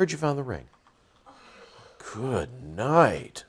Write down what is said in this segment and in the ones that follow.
Heard you found the ring. Good night.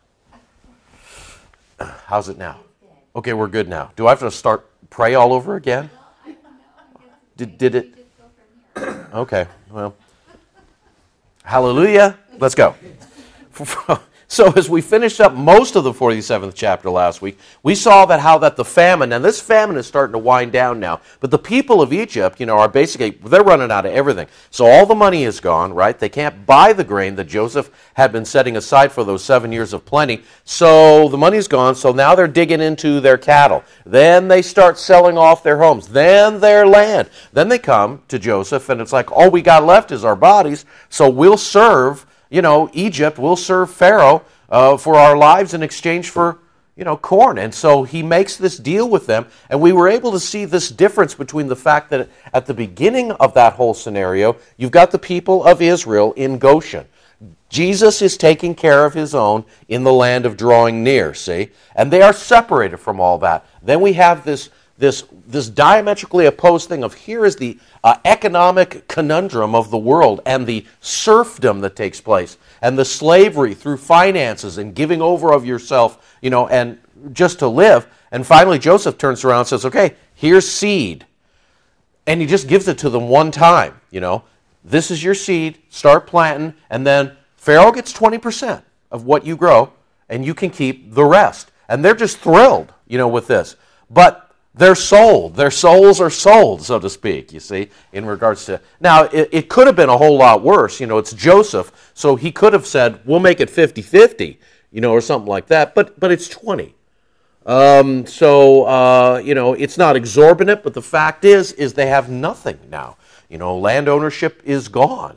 How's it now? Okay, we're good now. Do I have to pray all over again? Did it? Okay, well. Hallelujah. Let's go. So as we finished up most of the 47th chapter last week, we saw that the famine, and this famine is starting to wind down now, but the people of Egypt, are basically, they're running out of everything. So all the money is gone, right? They can't buy the grain that Joseph had been setting aside for those 7 years of plenty. So the money's gone, so now they're digging into their cattle. Then they start selling off their homes. Then their land. Then they come to Joseph, and it's like, all we got left is our bodies, so we'll serve Egypt, will serve Pharaoh for our lives in exchange for, corn. And so he makes this deal with them, and we were able to see this difference between the fact that at the beginning of that whole scenario, you've got the people of Israel in Goshen. Jesus is taking care of his own in the land of drawing near, see? And they are separated from all that. Then we have this diametrically opposed thing of here is the economic conundrum of the world and the serfdom that takes place and the slavery through finances and giving over of yourself, and just to live. And finally Joseph turns around and says, okay, here's seed. And he just gives it to them one time, This is your seed, start planting, and then Pharaoh gets 20% of what you grow, and you can keep the rest. And they're just thrilled, with this. But they're sold. Their souls are sold, so to speak, you see, in regards to... Now, it could have been a whole lot worse. It's Joseph, so he could have said, we'll make it 50-50, or something like that, but it's 20. It's not exorbitant, but the fact is they have nothing now. Land ownership is gone,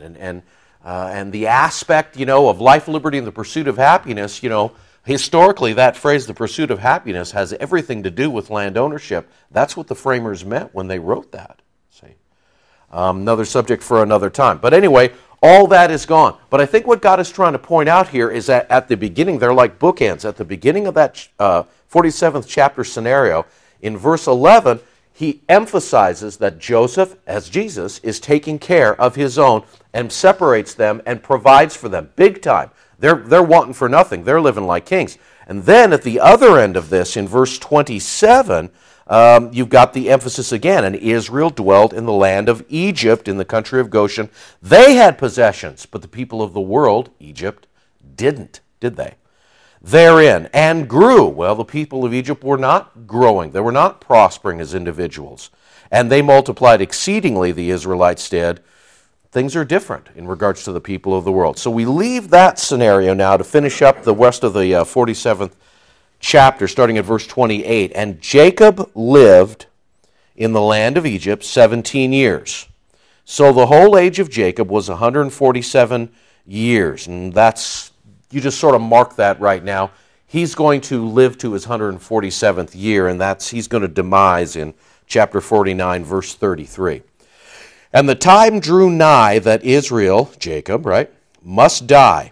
and the aspect, of life, liberty, and the pursuit of happiness, historically, that phrase, the pursuit of happiness, has everything to do with land ownership. That's what the framers meant when they wrote that. See, another subject for another time. But anyway, all that is gone. But I think what God is trying to point out here is that at the beginning, they're like bookends. At the beginning of that 47th chapter scenario, in verse 11, he emphasizes that Joseph, as Jesus, is taking care of his own and separates them and provides for them big time. They're wanting for nothing. They're living like kings. And then at the other end of this, in verse 27, you've got the emphasis again. And Israel dwelt in the land of Egypt, in the country of Goshen. They had possessions, but the people of the world, Egypt, didn't, did they? Therein, and grew. Well, the people of Egypt were not growing. They were not prospering as individuals. And they multiplied exceedingly, the Israelites did. Things are different in regards to the people of the world. So we leave that scenario now to finish up the rest of the 47th chapter, starting at verse 28. And Jacob lived in the land of Egypt 17 years. So the whole age of Jacob was 147 years. And that's, you just sort of mark that right now. He's going to live to his 147th year, and he's going to demise in chapter 49, verse 33. And the time drew nigh that Israel, Jacob, right, must die.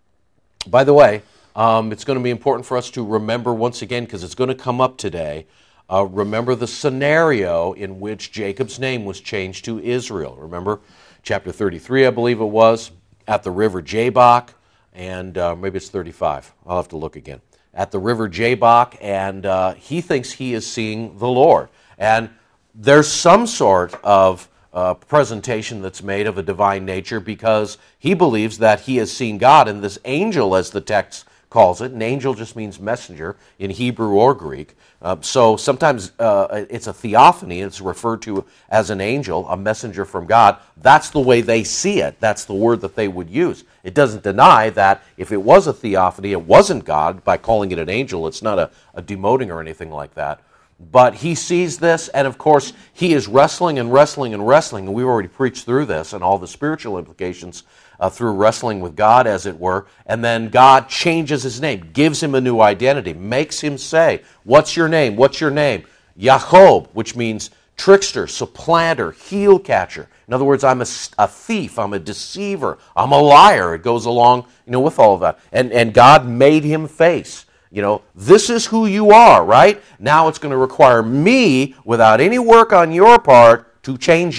By the way, it's going to be important for us to remember once again, because it's going to come up today, remember the scenario in which Jacob's name was changed to Israel. Remember, chapter 33, I believe it was, at the river Jabbok, and maybe it's 35. I'll have to look again. At the river Jabbok, and he thinks he is seeing the Lord. And there's some sort of presentation that's made of a divine nature because he believes that he has seen God, and this angel, as the text calls it, an angel just means messenger in Hebrew or Greek. So sometimes it's a theophany, it's referred to as an angel, a messenger from God. That's the way they see it. That's the word that they would use. It doesn't deny that if it was a theophany, it wasn't God. By calling it an angel, it's not a demoting or anything like that. But he sees this, and of course, he is wrestling and wrestling and wrestling, and we've already preached through this and all the spiritual implications through wrestling with God, as it were, and then God changes his name, gives him a new identity, makes him say, what's your name? What's your name? Yaakov, which means trickster, supplanter, heel catcher. In other words, I'm a thief, I'm a deceiver, I'm a liar. It goes along, with all of that. And God made him face. This is who you are, right? Now it's going to require me, without any work on your part, to change you.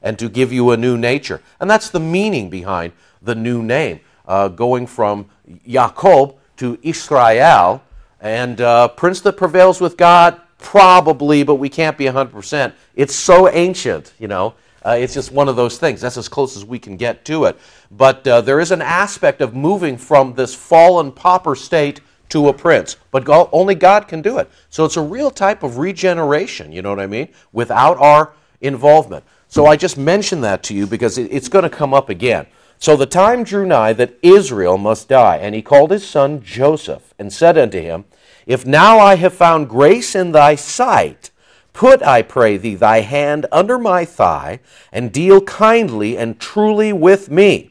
and to give you a new nature. And that's the meaning behind the new name, going from Jacob to Israel, and prince that prevails with God, probably, but we can't be 100%. It's so ancient, it's just one of those things. That's as close as we can get to it. But there is an aspect of moving from this fallen pauper state to a prince. But only God can do it. So it's a real type of regeneration, you know what I mean, without our involvement. So I just mentioned that to you because it's going to come up again. So the time drew nigh that Israel must die, and he called his son Joseph, and said unto him, If now I have found grace in thy sight, put, I pray thee, thy hand under my thigh, and deal kindly and truly with me.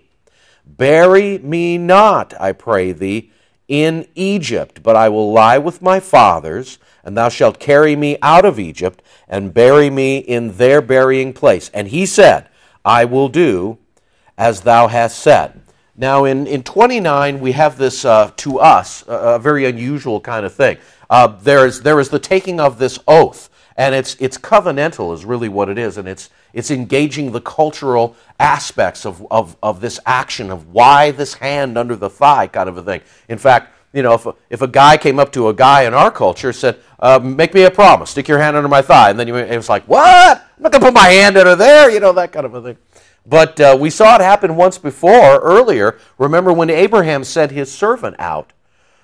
Bury me not, I pray thee, in Egypt, but I will lie with my fathers, and thou shalt carry me out of Egypt, and bury me in their burying place. And he said, I will do as thou hast said. Now in 29, we have this, to us, a very unusual kind of thing. There is the taking of this oath. And it's covenantal is really what it is, and it's engaging the cultural aspects of this action, of why this hand under the thigh kind of a thing. In fact, if a guy came up to a guy in our culture and said, make me a promise, stick your hand under my thigh, and then it was like, what? I'm not going to put my hand under there, that kind of a thing. But we saw it happen once before, earlier. Remember when Abraham sent his servant out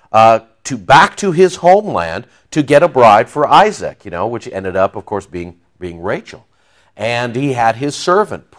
back to his homeland to get a bride for Isaac, which ended up, of course, being Rachel. And he had his servant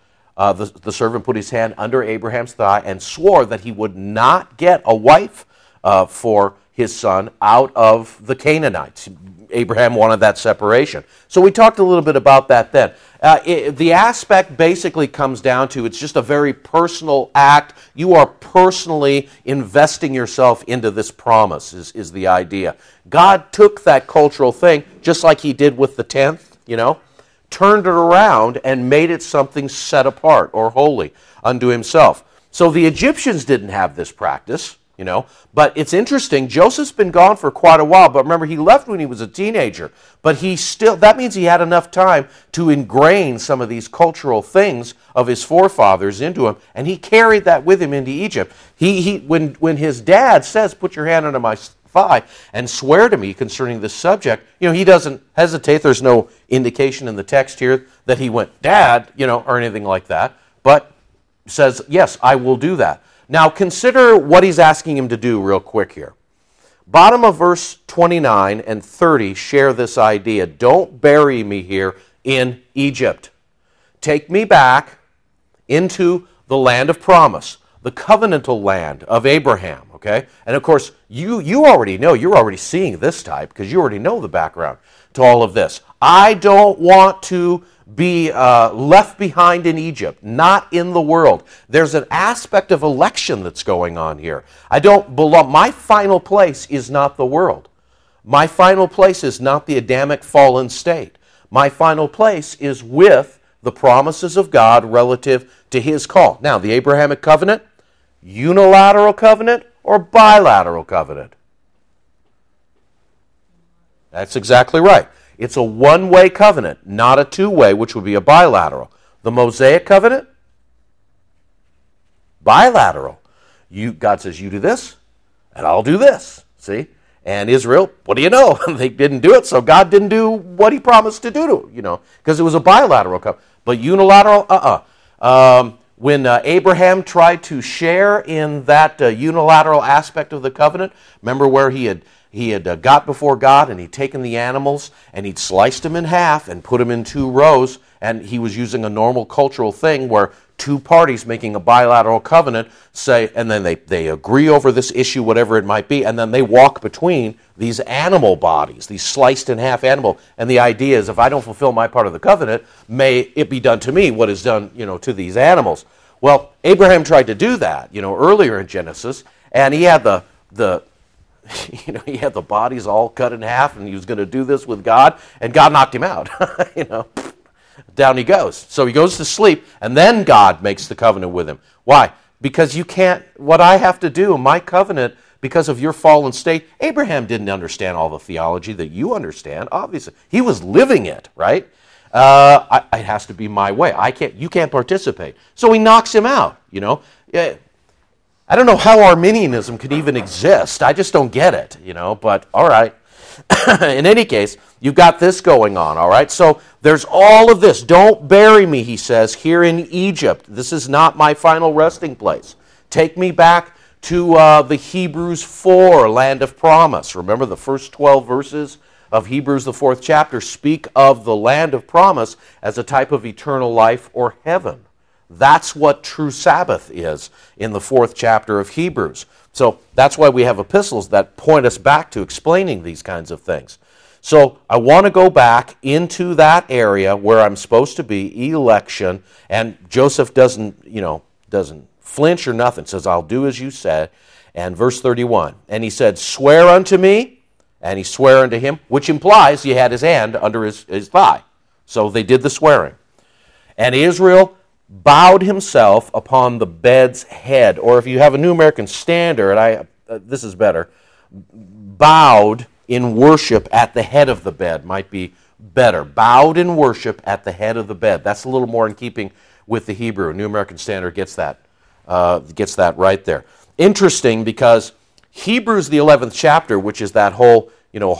the servant put his hand under Abraham's thigh and swore that he would not get a wife for his son out of the Canaanites. Abraham wanted that separation. So we talked a little bit about that then. The aspect basically comes down to it's just a very personal act. You are personally investing yourself into this promise is the idea. God took that cultural thing, just like he did with the 10th, turned it around and made it something set apart or holy unto himself. So the Egyptians didn't have this practice. But it's interesting, Joseph's been gone for quite a while, but remember, he left when he was a teenager. But that means he had enough time to ingrain some of these cultural things of his forefathers into him, and he carried that with him into Egypt. When his dad says, put your hand under my thigh and swear to me concerning this subject, he doesn't hesitate. There's no indication in the text here that he went, Dad, or anything like that, but says, yes, I will do that. Now, consider what he's asking him to do real quick here. Bottom of verse 29 and 30 share this idea. Don't bury me here in Egypt. Take me back into the land of promise, the covenantal land of Abraham, okay? And of course, you already know, you're already seeing this type because you already know the background to all of this. I don't want to be left behind in Egypt, not in the world. There's an aspect of election that's going on here. I don't belong. My final place is not the world. My final place is not the Adamic fallen state. My final place is with the promises of God relative to his call. Now, the Abrahamic covenant, unilateral covenant or bilateral covenant? That's exactly right. It's a one-way covenant, not a two-way, which would be a bilateral. The Mosaic covenant, bilateral. God says, you do this, and I'll do this. See? And Israel, what do you know? They didn't do it, so God didn't do what he promised to do, because it was a bilateral covenant. But unilateral, when Abraham tried to share in that unilateral aspect of the covenant, remember where he had got before God and he'd taken the animals and he'd sliced them in half and put them in two rows, and he was using a normal cultural thing where two parties making a bilateral covenant say, and then they agree over this issue, whatever it might be, and then they walk between these animal bodies, these sliced in half animal, and the idea is if I don't fulfill my part of the covenant, may it be done to me what is done, to these animals. Well, Abraham tried to do that, earlier in Genesis, and he had he had the bodies all cut in half, and he was going to do this with God, and God knocked him out. Down he goes. So he goes to sleep, and then God makes the covenant with him. Why? Because you can't, what I have to do, my covenant, because of your fallen state, Abraham didn't understand all the theology that you understand, obviously. He was living it, right? It has to be my way. You can't participate. So he knocks him out, you know. I don't know how Arminianism could even exist. I just don't get it, you know, but all right. In any case, you've got this going on, all right? So there's all of this. Don't bury me, he says, here in Egypt. This is not my final resting place. Take me back to the Hebrews 4, land of promise. Remember the first 12 verses of Hebrews, the 4th chapter, speak of the land of promise as a type of eternal life or heaven. That's what true Sabbath is in the 4th chapter of Hebrews. So that's why we have epistles that point us back to explaining these kinds of things. So I want to go back into that area where I'm supposed to be, election, and Joseph doesn't flinch or nothing. Says, I'll do as you said. And verse 31, and he said, swear unto me, and he sware unto him, which implies he had his hand under his thigh. So they did the swearing. And Israel bowed himself upon the bed's head, or if you have a New American Standard, this is better, bowed in worship at the head of the bed might be better. Bowed in worship at the head of the bed. That's a little more in keeping with the Hebrew. New American Standard gets that right there. Interesting, because Hebrews, the 11th chapter, which is that whole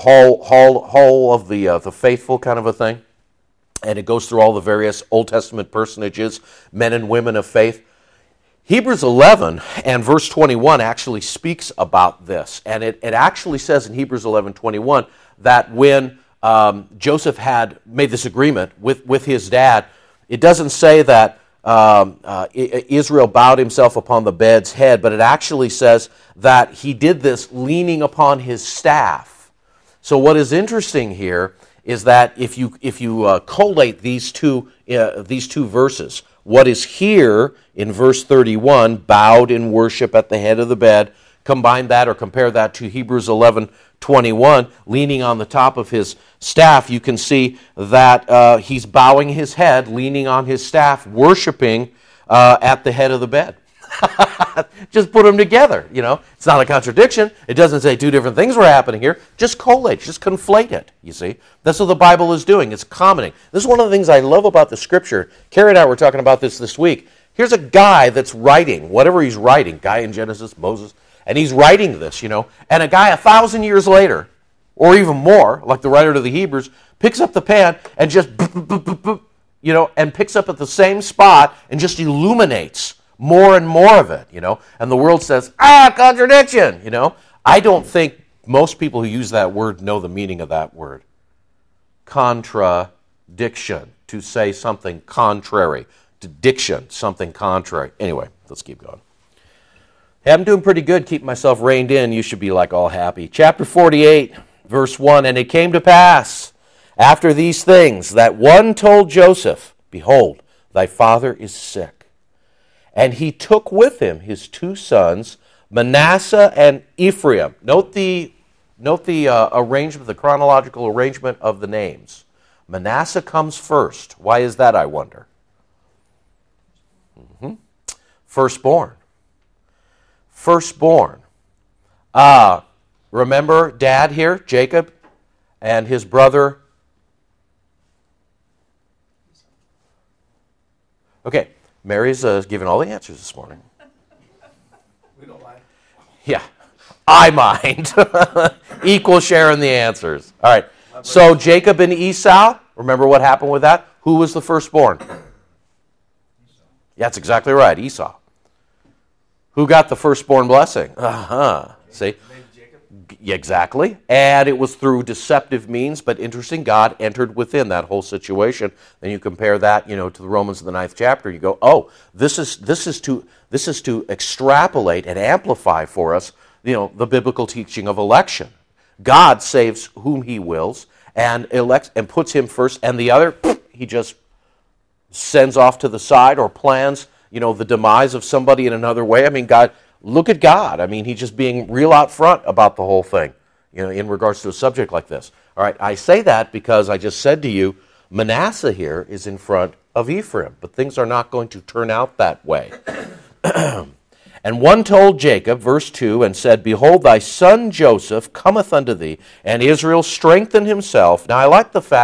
hall of the faithful kind of a thing, and it goes through all the various Old Testament personages, men and women of faith. Hebrews 11 and verse 21 actually speaks about this. And it actually says in Hebrews 11:21 that when Joseph had made this agreement with his dad, it doesn't say that Israel bowed himself upon the bed's head, but it actually says that he did this leaning upon his staff. So what is interesting here is that if you collate these two verses, what is here in verse 31, bowed in worship at the head of the bed, combine that or compare that to Hebrews 11:21, leaning on the top of his staff, you can see that he's bowing his head, leaning on his staff, worshiping at the head of the bed. Just put them together, you know. It's not a contradiction. It doesn't say two different things were happening here. Just collate, just conflate it, you see. That's what the Bible is doing. It's commenting. This is one of the things I love about the Scripture. Carrie and I were talking about this week. Here's a guy that's writing, whatever he's writing, guy in Genesis, Moses, and he's writing this, you know, and a guy 1,000 years later, or even more, like the writer to the Hebrews, picks up the pen and just, you know, and picks up at the same spot and just illuminates more and more of it, you know. And the world says, contradiction, you know. I don't think most people who use that word know the meaning of that word. Contradiction, to say something contrary. To diction, something contrary. Anyway, let's keep going. Hey, I'm doing pretty good keeping myself reined in. You should be like all happy. Chapter 48, verse 1, and it came to pass after these things that one told Joseph, behold, thy father is sick. And he took with him his two sons, Manasseh and Ephraim. Note the arrangement, the chronological arrangement of the names. Manasseh comes first. Why is that, I wonder? Firstborn. Remember Dad here, Jacob, and his brother. Okay. Mary's giving all the answers this morning. We don't mind. Yeah, I mind. Equal share in the answers. All right, so Jacob and Esau, remember what happened with that? Who was the firstborn? Yeah, that's exactly right, Esau. Who got the firstborn blessing? See? Yeah, exactly. And it was through deceptive means, but interesting, God entered within that whole situation. Then you compare that, you know, to the Romans of the 9th chapter. You go, oh, this is to extrapolate and amplify for us, you know, the biblical teaching of election. God saves whom He wills and elects and puts him first, and the other, He just sends off to the side or plans, you know, the demise of somebody in another way. I mean, God. Look at God. I mean, He's just being real out front about the whole thing, you know, in regards to a subject like this. All right, I say that because I just said to you, Manasseh here is in front of Ephraim, but things are not going to turn out that way. And one told Jacob, verse 2, and said, behold, thy son Joseph cometh unto thee, and Israel strengthened himself. Now, I like the fact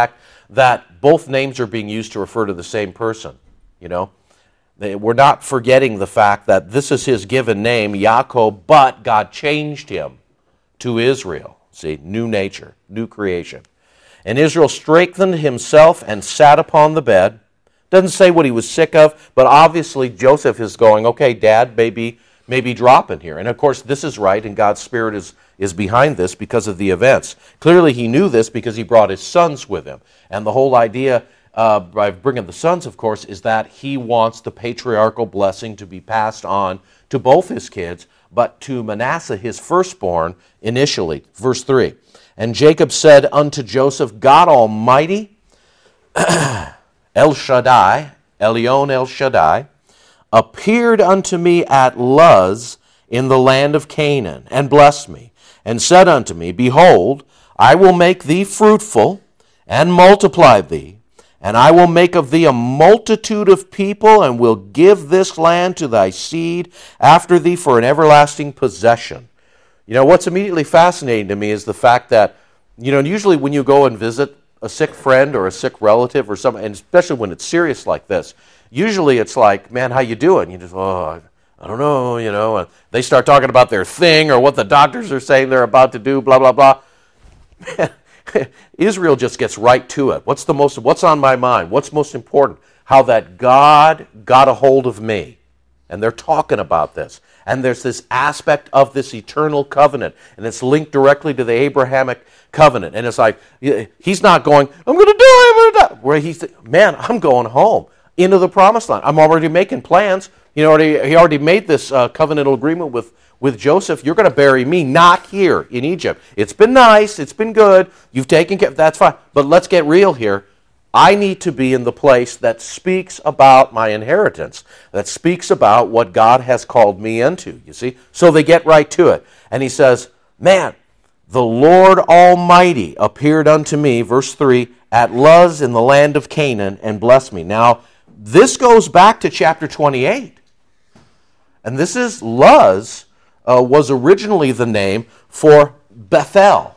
that both names are being used to refer to the same person, you know. We're not forgetting the fact that this is his given name, Yaakov, but God changed him to Israel. See, new nature, new creation. And Israel strengthened himself and sat upon the bed. Doesn't say what he was sick of, but obviously Joseph is going, okay, Dad, maybe drop in here. And of course, this is right, and God's Spirit is behind this because of the events. Clearly, he knew this because he brought his sons with him. And the whole idea by bringing the sons, of course, is that he wants the patriarchal blessing to be passed on to both his kids, but to Manasseh, his firstborn, initially. Verse 3, and Jacob said unto Joseph, God Almighty, El Shaddai, Elyon El Shaddai, appeared unto me at Luz in the land of Canaan, and blessed me, and said unto me, Behold, I will make thee fruitful, and multiply thee, and I will make of thee a multitude of people, and will give this land to thy seed after thee for an everlasting possession. You know, what's immediately fascinating to me is the fact that, you know, usually when you go and visit a sick friend or a sick relative or something, and especially when it's serious like this, usually it's like, man, how you doing? You just, I don't know, you know. And they start talking about their thing or what the doctors are saying they're about to do, blah, blah, blah. Man, Israel just gets right to it. What's on my mind? What's most important? How that God got a hold of me. And they're talking about this. And there's this aspect of this eternal covenant. And it's linked directly to the Abrahamic covenant. And it's like, he's not going, I'm going to die. Where he's, man, I'm going home into the promised land. I'm already making plans. He already made this covenantal agreement with Joseph. You're going to bury me not here in Egypt. It's been nice. It's been good. You've taken care. That's fine. But let's get real here. I need to be in the place that speaks about my inheritance, that speaks about what God has called me into, you see? So they get right to it. And he says, man, the Lord Almighty appeared unto me, verse 3, at Luz in the land of Canaan, and blessed me. Now, this goes back to chapter 28. And this is Luz was originally the name for Bethel.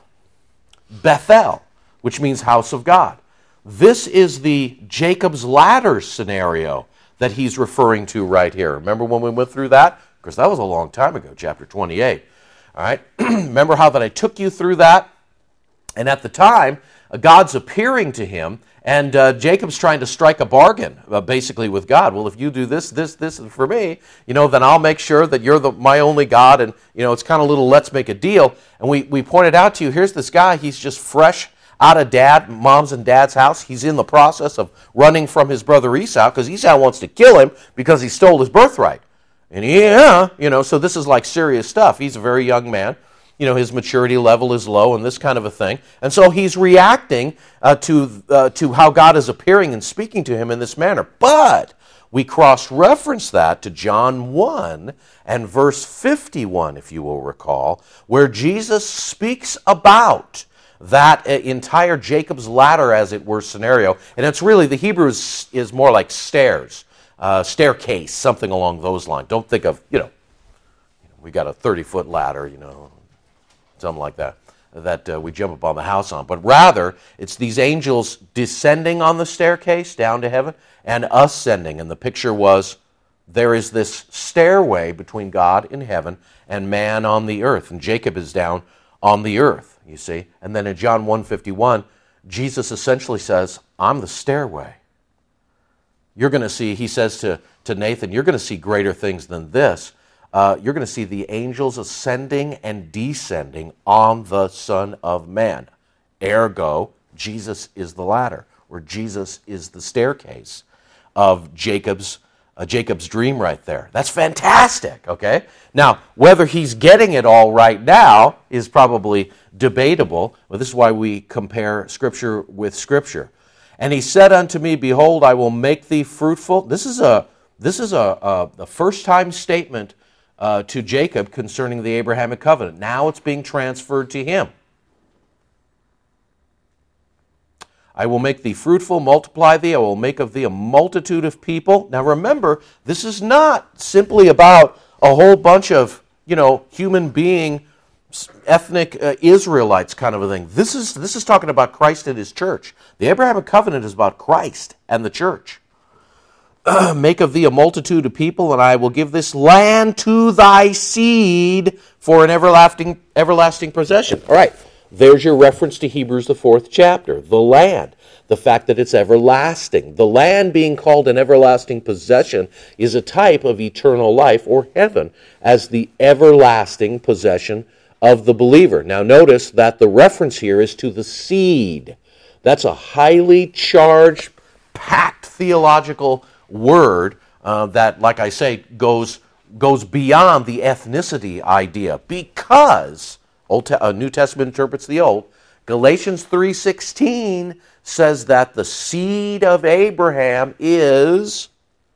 Bethel, which means house of God. This is the Jacob's ladder scenario that he's referring to right here. Remember when we went through that? Because that was a long time ago, chapter 28. All right? Remember how that I took you through that? And at the time, God's appearing to him, and Jacob's trying to strike a bargain, basically, with God. Well, if you do this for me, then I'll make sure that you're my only God, and, it's kind of a little let's make a deal. And we pointed out to you, here's this guy, he's just fresh out of mom's and dad's house. He's in the process of running from his brother Esau, because Esau wants to kill him because he stole his birthright. And so this is like serious stuff. He's a very young man. His maturity level is low and this kind of a thing. And so he's reacting to how God is appearing and speaking to him in this manner. But we cross-reference that to John 1 and verse 51, if you will recall, where Jesus speaks about that entire Jacob's ladder, as it were, scenario. And it's really, the Hebrew is more like stairs, staircase, something along those lines. Don't think of, we got a 30-foot ladder, something like that we jump up on the house on. But rather, it's these angels descending on the staircase down to heaven and ascending. And the picture was, there is this stairway between God in heaven and man on the earth. And Jacob is down on the earth, you see. And then in John 1:51, Jesus essentially says, I'm the stairway. You're going to see, he says to Nathan, you're going to see greater things than this. You're going to see the angels ascending and descending on the Son of Man. Ergo, Jesus is the ladder, or Jesus is the staircase of Jacob's dream right there. That's fantastic, okay? Now, whether he's getting it all right now is probably debatable, but this is why we compare Scripture with Scripture. And he said unto me, Behold, I will make thee fruitful. This is a first-time statement to Jacob concerning the Abrahamic covenant. Now it's being transferred to him. I will make thee fruitful, multiply thee, I will make of thee a multitude of people. Now remember, this is not simply about a whole bunch of, human being ethnic Israelites kind of a thing. This is talking about Christ and his church. The Abrahamic covenant is about Christ and the church. Make of thee a multitude of people, and I will give this land to thy seed for an everlasting possession. All right, there's your reference to Hebrews, the 4th chapter. The land, the fact that it's everlasting. The land being called an everlasting possession is a type of eternal life, or heaven, as the everlasting possession of the believer. Now notice that the reference here is to the seed. That's a highly charged, packed theological word that, like I say, goes beyond the ethnicity idea, because New Testament interprets the Old. Galatians 3:16 says that the seed of Abraham is...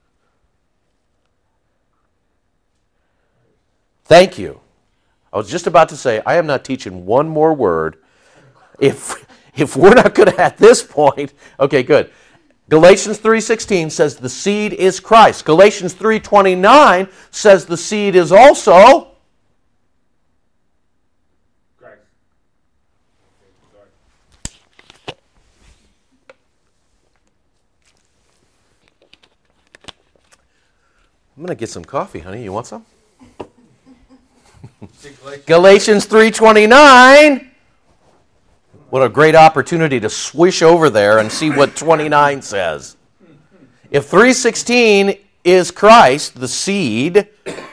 Thank you. I was just about to say, I am not teaching one more word. If we're not good at this point, okay, good. Galatians 3:16 says the seed is Christ. Galatians 3:29 says the seed is also Christ. I'm going to get some coffee, honey. You want some? Galatians 3:29. What a great opportunity to swish over there and see what 29 says. If 3:16 is Christ, the seed,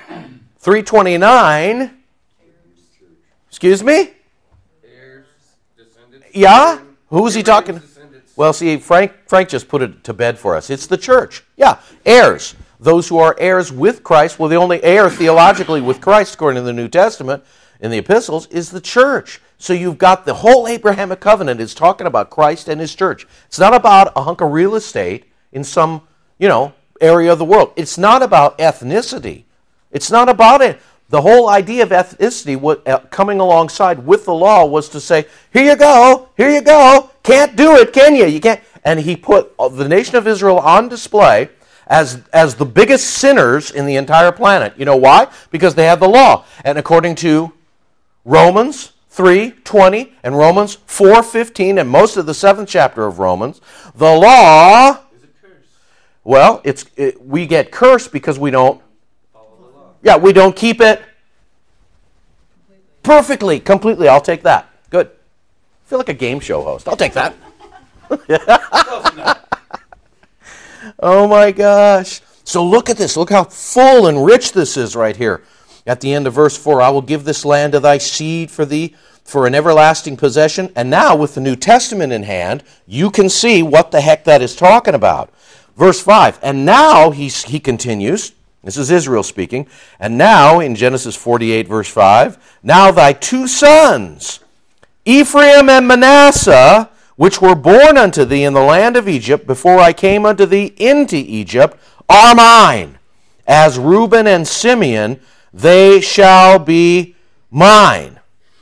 3:29, excuse me? Heirs, descendants. Yeah? Who's he talking? Well, see, Frank just put it to bed for us. It's the church. Yeah, heirs. Those who are heirs with Christ. Well, the only heir theologically with Christ, according to the New Testament, in the epistles, is the church. So you've got the whole Abrahamic covenant is talking about Christ and his church. It's not about a hunk of real estate in some, area of the world. It's not about ethnicity. It's not about it. The whole idea of ethnicity coming alongside with the law was to say, here you go, can't do it, can you? You can't. And he put the nation of Israel on display as the biggest sinners in the entire planet. You know why? Because they had the law. And according to Romans 3:20 and Romans 4:15 and most of the 7th chapter of Romans, the law Is a curse. Well, we get cursed because we don't Follow the law. Yeah, we don't keep it perfectly, completely. I'll take that. Good. I feel like a game show host. I'll take that. Close enough. Oh my gosh. So look at this. Look how full and rich this is right here. At the end of verse 4, I will give this land to thy seed for thee for an everlasting possession. And now with the New Testament in hand, you can see what the heck that is talking about. Verse 5, and now he continues, this is Israel speaking, and now in Genesis 48 verse 5, now thy 2 sons, Ephraim and Manasseh, which were born unto thee in the land of Egypt before I came unto thee into Egypt, are mine. As Reuben and Simeon, they shall be mine.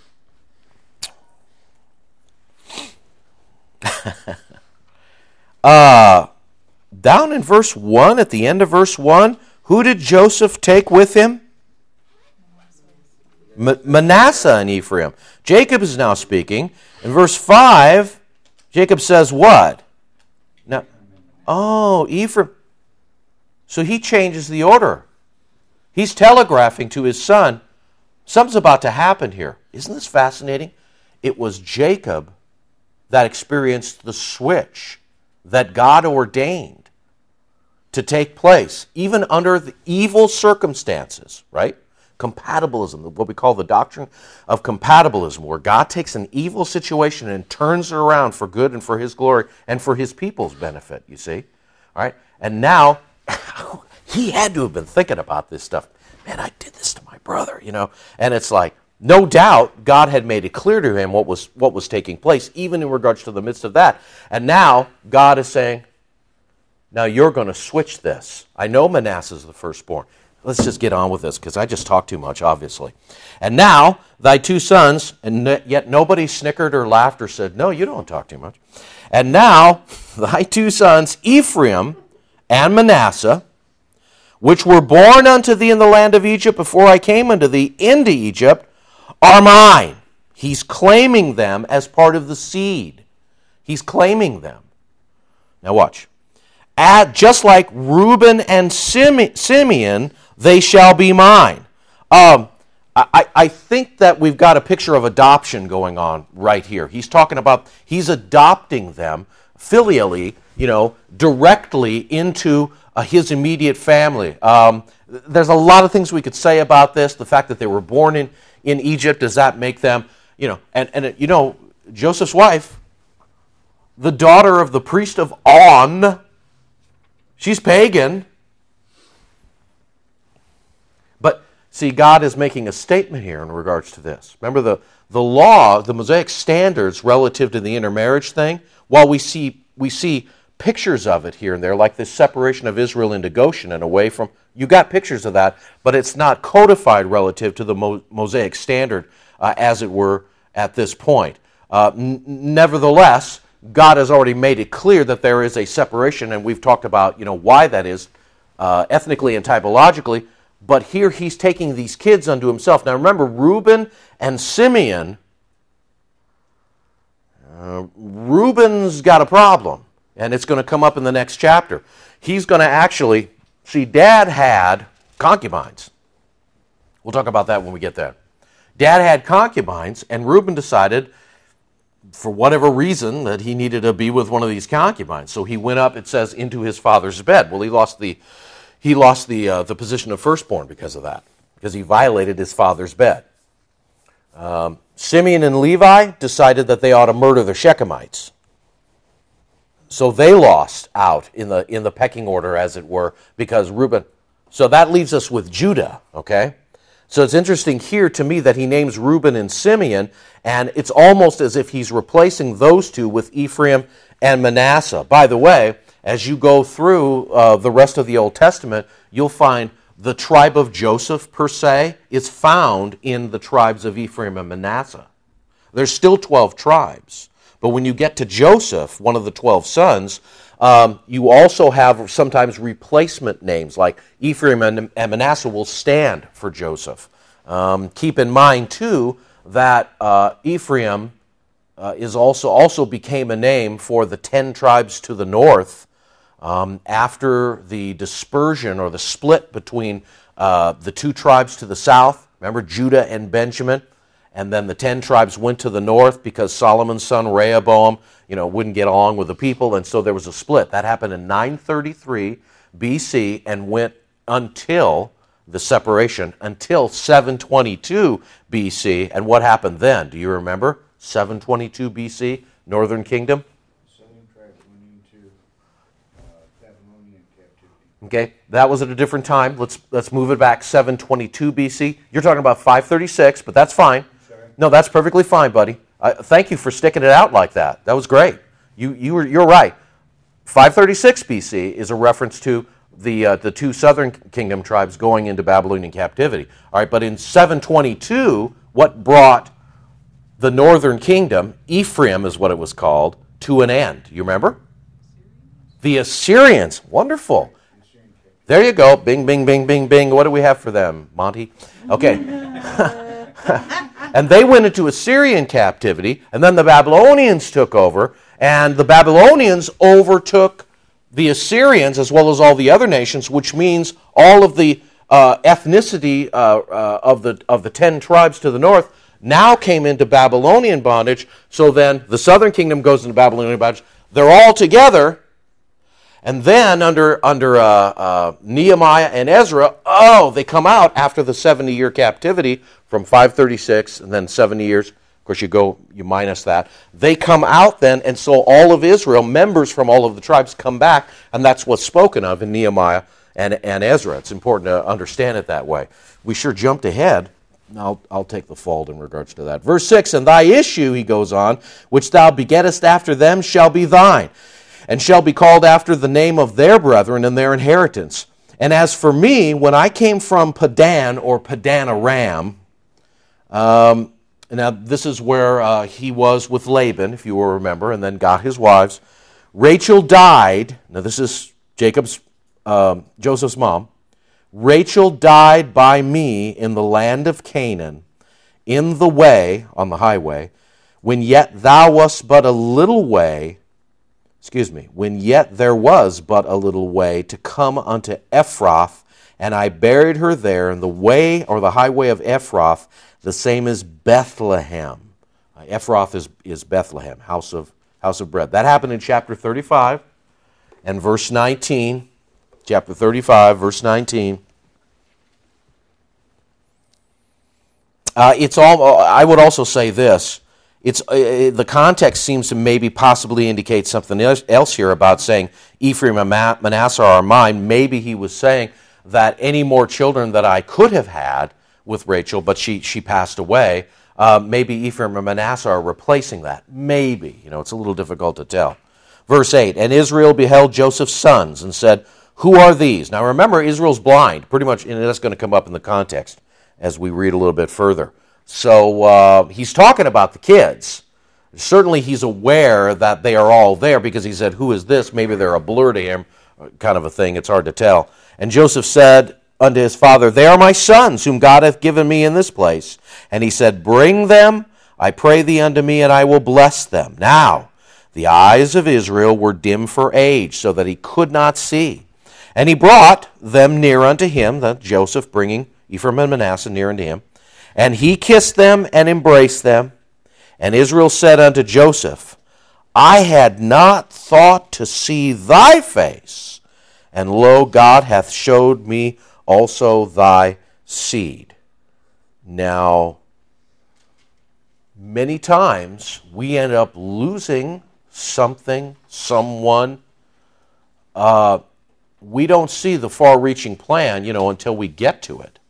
Down in verse 1, at the end of verse 1, who did Joseph take with him? Manasseh and Ephraim. Jacob is now speaking. In verse 5, Jacob says what? Now, Ephraim. So he changes the order. He's telegraphing to his son, something's about to happen here. Isn't this fascinating? It was Jacob that experienced the switch that God ordained to take place, even under the evil circumstances, right? Compatibilism, what we call the doctrine of compatibilism, where God takes an evil situation and turns it around for good and for his glory and for his people's benefit, you see? All right? And now, he had to have been thinking about this stuff. Man, I did this to my brother, And it's like, no doubt, God had made it clear to him what was taking place, even in regards to the midst of that. And now, God is saying, now you're going to switch this. I know Manasseh's the firstborn. Let's just get on with this, because I just talked too much, obviously. And now, thy 2 sons, and yet nobody snickered or laughed or said, no, you don't talk too much. And now, thy 2 sons, Ephraim and Manasseh, which were born unto thee in the land of Egypt before I came unto thee into Egypt, are mine. He's claiming them as part of the seed. He's claiming them. Now watch. Just like Reuben and Simeon, they shall be mine. I think that we've got a picture of adoption going on right here. He's talking about, he's adopting them filially, directly into his immediate family. There's a lot of things we could say about this. The fact that they were born in Egypt, does that make them, Joseph's wife, the daughter of the priest of On, she's pagan. But see, God is making a statement here in regards to this. Remember the law, the Mosaic standards relative to the intermarriage thing, while we see pictures of it here and there, like this separation of Israel into Goshen and away from, you got pictures of that, but it's not codified relative to the Mosaic standard, as it were, at this point. Nevertheless, God has already made it clear that there is a separation, and we've talked about why that is, ethnically and typologically. But here he's taking these kids unto himself. Now remember, Reuben and Simeon, Reuben's got a problem, and it's going to come up in the next chapter. He's going to actually, see, Dad had concubines. We'll talk about that when we get there. Dad had concubines, and Reuben decided, for whatever reason, that he needed to be with one of these concubines. So he went up, it says, into his father's bed. Well, he lost the position of firstborn because of that, because he violated his father's bed. Simeon and Levi decided that they ought to murder the Shechemites. So they lost out in the pecking order, as it were, because Reuben. So that leaves us with Judah, okay? So it's interesting here to me that he names Reuben and Simeon, and it's almost as if he's replacing those two with Ephraim and Manasseh. By the way, as you go through the rest of the Old Testament, you'll find the tribe of Joseph, per se, is found in the tribes of Ephraim and Manasseh. There's still 12 tribes. But when you get to Joseph, one of the 12 sons, you also have sometimes replacement names, like Ephraim and Manasseh will stand for Joseph. Keep in mind, too, that Ephraim is also became a name for the 10 tribes to the north after the dispersion or the split between the 2 tribes to the south. Remember, Judah and Benjamin? And then the 10 tribes went to the north because Solomon's son Rehoboam, wouldn't get along with the people, and so there was a split. That happened in 933 BC and went until the separation, until 722 BC. And what happened then? Do you remember? 722 BC, Northern Kingdom? Southern tribes went into Babylonian captivity. Okay, that was at a different time. Let's move it back, 722 BC. You're talking about 536, but that's fine. No, that's perfectly fine, buddy. Thank you for sticking it out like that. That was great. You're right. 536 BC is a reference to the 2 southern kingdom tribes going into Babylonian captivity. All right, but in 722, what brought the northern kingdom, Ephraim is what it was called, to an end? You remember? The Assyrians. Wonderful. There you go. Bing, bing, bing, bing, bing. What do we have for them, Monty? Okay. And they went into Assyrian captivity, and then the Babylonians took over, and the Babylonians overtook the Assyrians as well as all the other nations, which means all of the ethnicity of the 10 tribes to the north now came into Babylonian bondage. So then the southern kingdom goes into Babylonian bondage. They're all together. And then under Nehemiah and Ezra, they come out after the 70-year captivity from 536 and then 70 years. Of course, you minus that. They come out then, and so all of Israel, members from all of the tribes, come back, and that's what's spoken of in Nehemiah and Ezra. It's important to understand it that way. We sure jumped ahead. I'll take the fault in regards to that. Verse 6, and thy issue, he goes on, which thou begettest after them shall be thine, and shall be called after the name of their brethren and their inheritance. And as for me, when I came from Padan or Padan Aram, now this is where he was with Laban, if you will remember, and then got his wives. Rachel died. Now this is Joseph's mom. Rachel died by me in the land of Canaan, in the way, on the highway, when yet thou wast but a little way, when yet there was but a little way to come unto Ephrath, and I buried her there in the way, or the highway of Ephrath, the same as Bethlehem. Ephrath is Bethlehem, house of bread. That happened in chapter 35 and verse 19. Chapter 35, verse 19. I would also say this. The context seems to maybe possibly indicate something else here about saying Ephraim and Manasseh are mine. Maybe he was saying that any more children that I could have had with Rachel, but she passed away, maybe Ephraim and Manasseh are replacing that. Maybe. It's a little difficult to tell. Verse 8, and Israel beheld Joseph's sons and said, who are these? Now remember, Israel's blind, pretty much, and that's going to come up in the context as we read a little bit further. So he's talking about the kids. Certainly he's aware that they are all there because he said, who is this? Maybe they're a blur to him, kind of a thing. It's hard to tell. And Joseph said unto his father, they are my sons, whom God hath given me in this place. And he said, bring them, I pray thee, unto me, and I will bless them. Now the eyes of Israel were dim for age, so that he could not see. And he brought them near unto him, that Joseph bringing Ephraim and Manasseh near unto him. And he kissed them and embraced them. And Israel said unto Joseph, I had not thought to see thy face, and lo, God hath showed me also thy seed. Now, many times we end up losing something, someone. We don't see the far-reaching plan, until we get to it.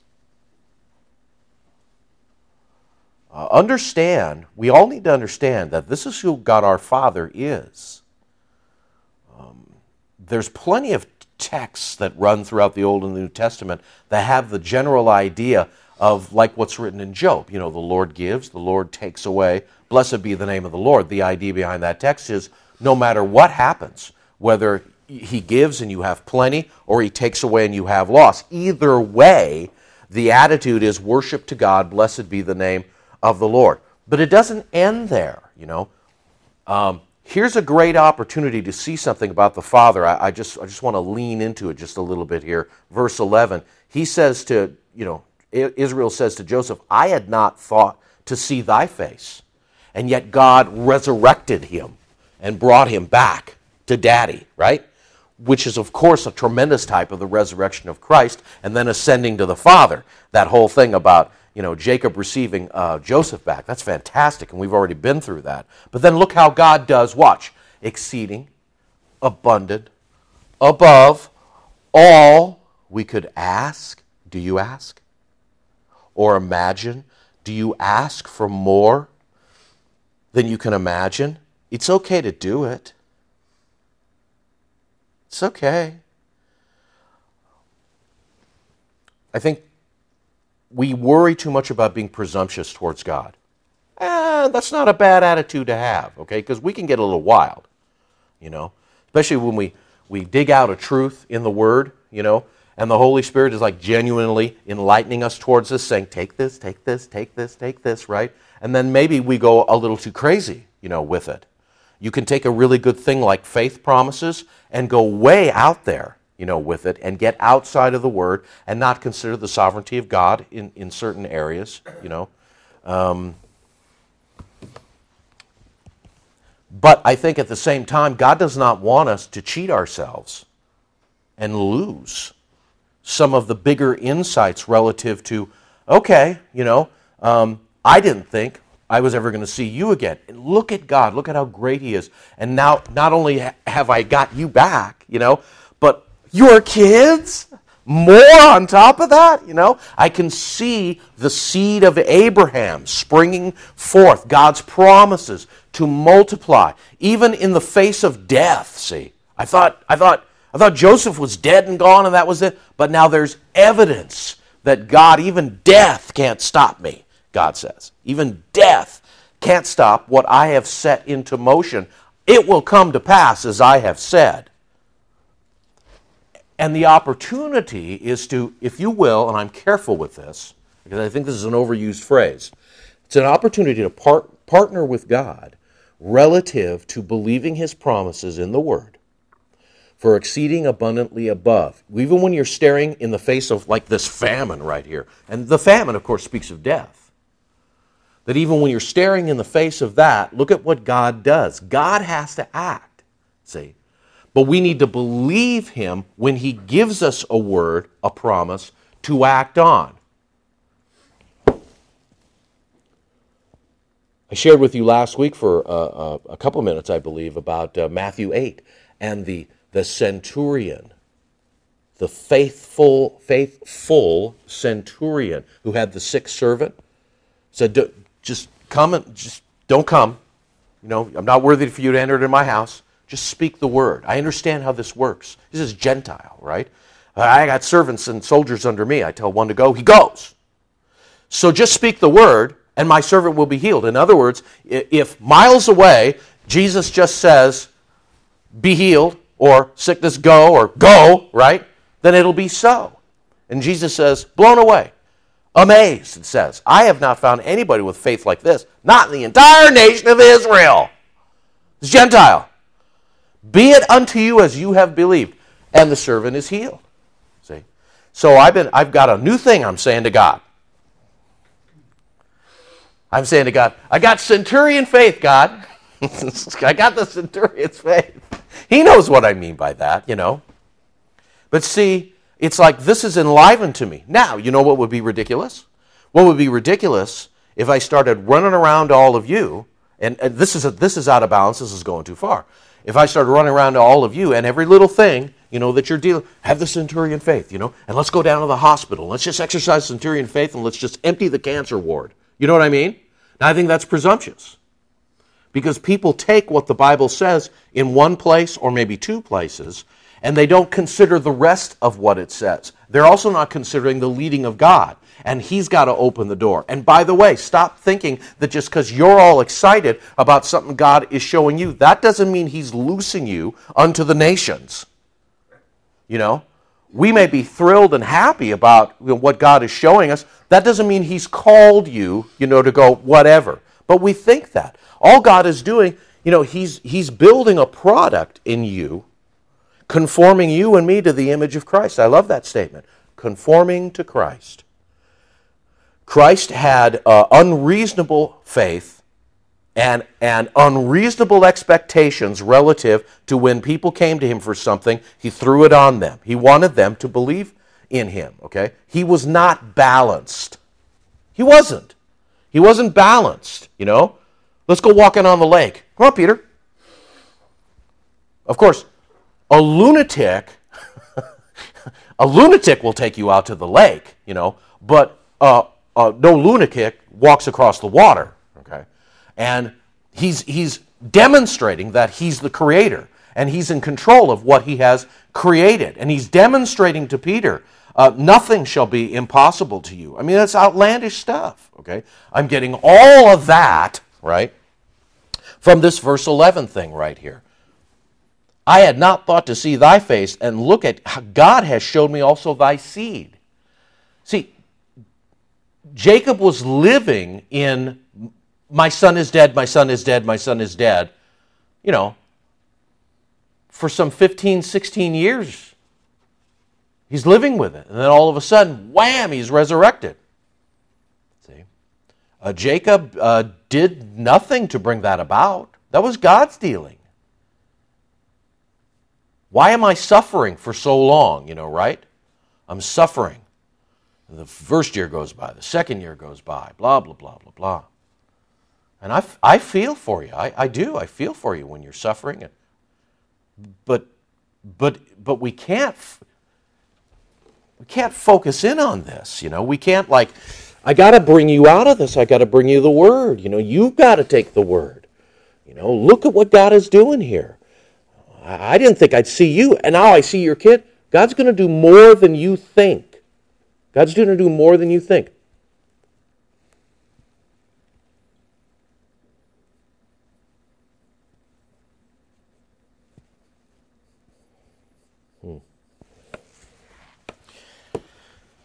We all need to understand that this is who God our Father is. There's plenty of texts that run throughout the Old and the New Testament that have the general idea of like what's written in Job. The Lord gives, the Lord takes away. Blessed be the name of the Lord. The idea behind that text is no matter what happens, whether he gives and you have plenty, or he takes away and you have loss. Either way, the attitude is worship to God, blessed be the name of the Lord. But it doesn't end there, Here's a great opportunity to see something about the Father. I just want to lean into it just a little bit here. Verse 11, he says to, Israel says to Joseph, I had not thought to see thy face. And yet God resurrected him and brought him back to daddy, right? Which is, of course, a tremendous type of the resurrection of Christ and then ascending to the Father. That whole thing about, Jacob receiving Joseph back. That's fantastic, and we've already been through that. But then look how God does, watch, exceeding, abundant, above all we could ask. Do you ask? Or imagine? Do you ask for more than you can imagine? It's okay to do it. It's okay. I think we worry too much about being presumptuous towards God. That's not a bad attitude to have, okay? Because we can get a little wild, especially when we dig out a truth in the Word, and the Holy Spirit is like genuinely enlightening us towards this, saying, take this, take this, take this, take this, right? And then maybe we go a little too crazy, with it. You can take a really good thing like faith promises and go way out there, with it, and get outside of the Word and not consider the sovereignty of God in certain areas, But I think at the same time, God does not want us to cheat ourselves and lose some of the bigger insights relative to, okay, I didn't think I was ever going to see you again. And look at God. Look at how great He is. And now, not only have I got you back, but your kids, more on top of that, I can see the seed of Abraham springing forth, God's promises to multiply, even in the face of death. See, I thought Joseph was dead and gone, and that was it. But now there's evidence that God, even death, can't stop me. God says, even death can't stop what I have set into motion. It will come to pass as I have said. And the opportunity is to, if you will, and I'm careful with this, because I think this is an overused phrase, It's an opportunity to partner with God relative to believing His promises in the Word for exceeding abundantly above. Even when you're staring in the face of like this famine right here, and the famine, of course, speaks of death, that even when you're staring in the face of that, look at what God does. God has to act, see? But we need to believe Him when He gives us a word, a promise, to act on. I shared with you last week for a couple of minutes, I believe, about Matthew 8 and the centurion, the faithful centurion who had the sick servant, said, just come and just don't come. You know, I'm not worthy for you to enter into my house. Just speak the word. I understand how this works. This is Gentile, right? I got servants and soldiers under me. I tell one to go, he goes. So just speak the word, and my servant will be healed. In other words, if miles away, Jesus just says, be healed, or sickness go, right? Then it'll be so. And Jesus says, blown away, amazed, it says, I have not found anybody with faith like this, not in the entire nation of Israel. It's Gentile. Be it unto you as you have believed. And the servant is healed. See? So I've got a new thing I'm saying to God. I'm saying to God, I got centurion faith, God. I got the centurion's faith. He knows what I mean by that, you know. But see, it's like this is enlivened to me. Now, you know what would be ridiculous? What would be ridiculous if I started running around to all of you, and this is out of balance, this is going too far. If I started running around to all of you and every little thing, you know, that you're dealing, have the centurion faith, you know, and let's go down to the hospital. Let's just exercise centurion faith and let's just empty the cancer ward. You know what I mean? Now, I think that's presumptuous. Because people take what the Bible says in one place or maybe two places, and they don't consider the rest of what it says. They're also not considering the leading of God, and He's got to open the door. And by the way, stop thinking that just because you're all excited about something God is showing you, that doesn't mean He's loosing you unto the nations. You know, we may be thrilled and happy about what God is showing us. That doesn't mean He's called you, you know, to go whatever. But we think that. All God is doing, you know, He's building a product in you, conforming you and me to the image of Christ. I love that statement. Conforming to Christ. Christ had unreasonable faith and unreasonable expectations relative to when people came to Him for something, He threw it on them. He wanted them to believe in Him, okay? He was not balanced. He wasn't. He wasn't balanced, you know? Let's go walking on the lake. Come on, Peter. Of course, a lunatic will take you out to the lake, you know, but no lunatic walks across the water, okay? And he's demonstrating that he's the creator, and he's in control of what he has created. And he's demonstrating to Peter, nothing shall be impossible to you. I mean, that's outlandish stuff, okay? I'm getting all of that, right, from this verse 11 thing right here. I had not thought to see thy face, and look at how God has showed me also thy seed. See, Jacob was living in, my son is dead, my son is dead, my son is dead, you know, for some 15, 16 years. He's living with it. And then all of a sudden, wham, he's resurrected. See? Jacob did nothing to bring that about. That was God's dealing. Why am I suffering for so long, you know, right? I'm suffering. And the first year goes by, the second year goes by, blah, blah, blah, blah, blah. And I feel for you. I do. I feel for you when you're suffering. But we can't focus in on this, you know. We can't I got to bring you out of this. I got to bring you the Word. You know, you've got to take the Word. You know, look at what God is doing here. I didn't think I'd see you, and now I see your kid. God's going to do more than you think. God's going to do more than you think.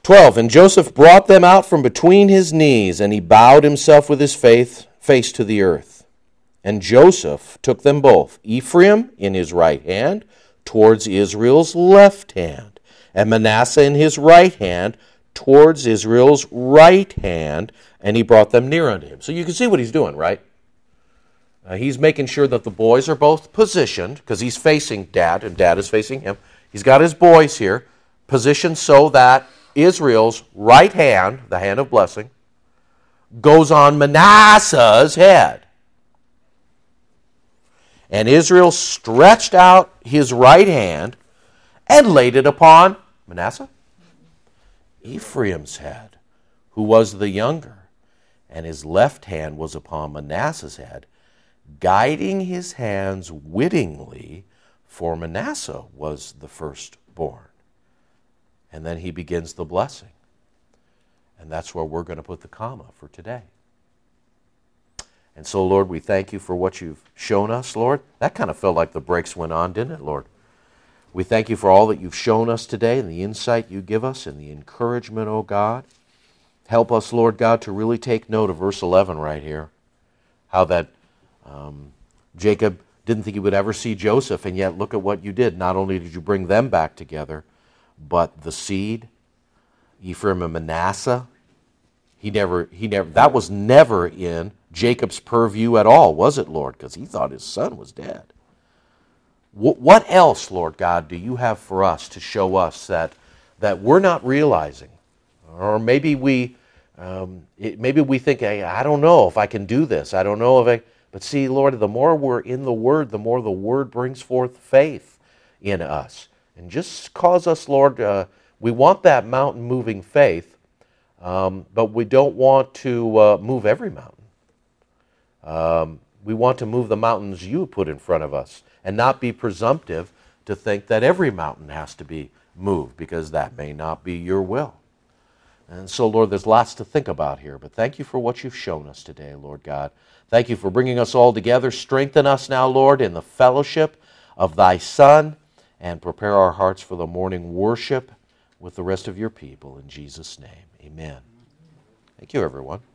12, and Joseph brought them out from between his knees, and he bowed himself with his face to the earth. And Joseph took them both, Ephraim in his right hand, towards Israel's left hand, and Manasseh in his right hand, towards Israel's right hand, and he brought them near unto him. So you can see what he's doing, right? He's making sure that the boys are both positioned, because he's facing Dad, and Dad is facing him. He's got his boys here, positioned so that Israel's right hand, the hand of blessing, goes on Manasseh's head. And Israel stretched out his right hand and laid it upon Manasseh, Ephraim's head, who was the younger, and his left hand was upon Manasseh's head, guiding his hands wittingly, for Manasseh was the firstborn. And then he begins the blessing. And that's where we're going to put the comma for today. And so, Lord, we thank you for what you've shown us, Lord. That kind of felt like the brakes went on, didn't it, Lord? We thank you for all that you've shown us today and the insight you give us and the encouragement, oh God. Help us, Lord God, to really take note of verse 11 right here. How that Jacob didn't think he would ever see Joseph, and yet look at what you did. Not only did you bring them back together, but the seed, Ephraim and Manasseh, that was never in Jacob's purview at all, was it, Lord? Because he thought his son was dead. What else, Lord God, do you have for us to show us that we're not realizing? Or maybe we think, hey, I don't know if I can do this. I don't know if I... But see, Lord, the more we're in the Word, the more the Word brings forth faith in us. And just cause us, Lord, we want that mountain-moving faith, but we don't want to move every mountain. We want to move the mountains you put in front of us and not be presumptive to think that every mountain has to be moved, because that may not be your will. And so, Lord, there's lots to think about here, but thank you for what you've shown us today, Lord God. Thank you for bringing us all together. Strengthen us now, Lord, in the fellowship of thy Son, and prepare our hearts for the morning worship with the rest of your people. In Jesus' name, amen. Thank you, everyone.